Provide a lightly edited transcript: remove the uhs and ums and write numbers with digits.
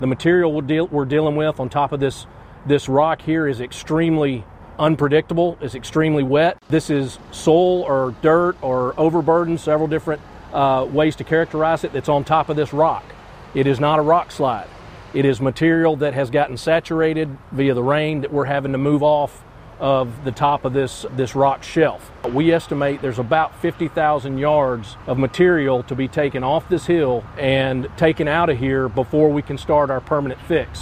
The material we're dealing with on top of this rock here is extremely unpredictable, is extremely wet. This is soil or dirt or overburden, several different ways to characterize it, that's on top of this rock. It is not a rock slide. It is material that has gotten saturated via the rain that we're having to move off of the top of this rock shelf. We estimate there's about 50,000 yards of material to be taken off this hill and taken out of here before we can start our permanent fix.